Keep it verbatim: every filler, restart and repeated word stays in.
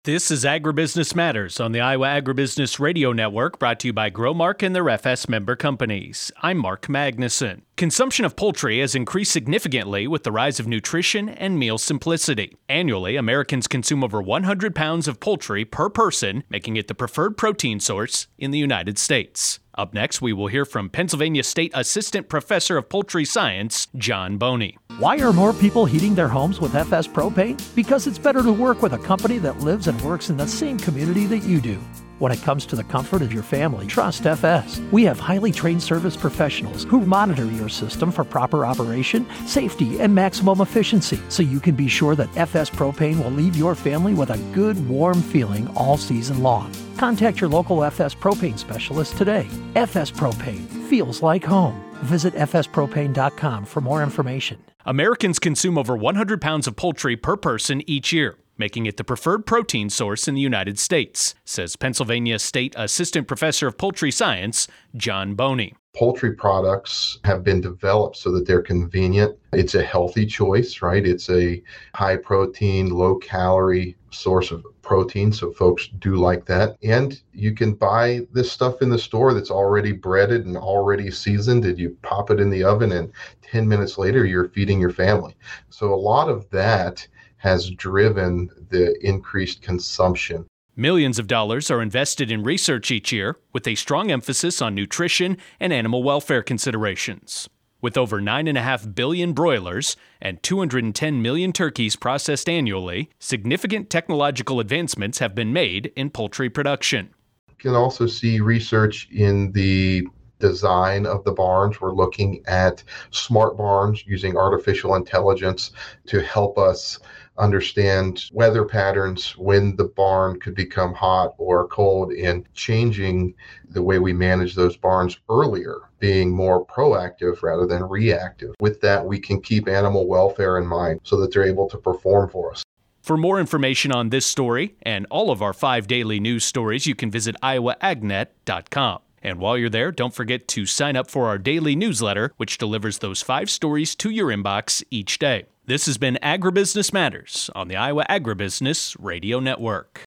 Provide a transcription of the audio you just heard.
This is Agribusiness Matters on the Iowa Agribusiness Radio Network, brought to you by Growmark and their F S member companies. I'm Mark Magnuson. Consumption of poultry has increased significantly with the rise of nutrition and meal simplicity. Annually, Americans consume over one hundred pounds of poultry per person, making it the preferred protein source in the United States. Up next, we will hear from Pennsylvania State Assistant Professor of Poultry Science, John Boney. Why are more people heating their homes with F S Propane? Because it's better to work with a company that lives and works in the same community that you do. When it comes to the comfort of your family, trust F S. We have highly trained service professionals who monitor your system for proper operation, safety, and maximum efficiency, so you can be sure that F S Propane will leave your family with a good, warm feeling all season long. Contact your local F S Propane specialist today. F S Propane feels like home. Visit f s propane dot com for more information. Americans consume over one hundred pounds of poultry per person each year, making it the preferred protein source in the United States, says Pennsylvania State Assistant Professor of Poultry Science, John Boney. Poultry products have been developed so that they're convenient. It's a healthy choice, right? It's a high protein, low calorie source of protein, so folks do like that. And you can buy this stuff in the store that's already breaded and already seasoned, and you pop it in the oven, and ten minutes later, you're feeding your family. So a lot of that has driven the increased consumption. Millions of dollars are invested in research each year, with a strong emphasis on nutrition and animal welfare considerations. With over nine point five billion broilers and two hundred ten million turkeys processed annually, significant technological advancements have been made in poultry production. You can also see research in the design of the barns. We're looking at smart barns using artificial intelligence to help us understand weather patterns, when the barn could become hot or cold, and changing the way we manage those barns earlier, being more proactive rather than reactive. With that, we can keep animal welfare in mind so that they're able to perform for us. For more information on this story and all of our five daily news stories, you can visit iowa ag net dot com. And while you're there, don't forget to sign up for our daily newsletter, which delivers those five stories to your inbox each day. This has been Agribusiness Matters on the Iowa Agribusiness Radio Network.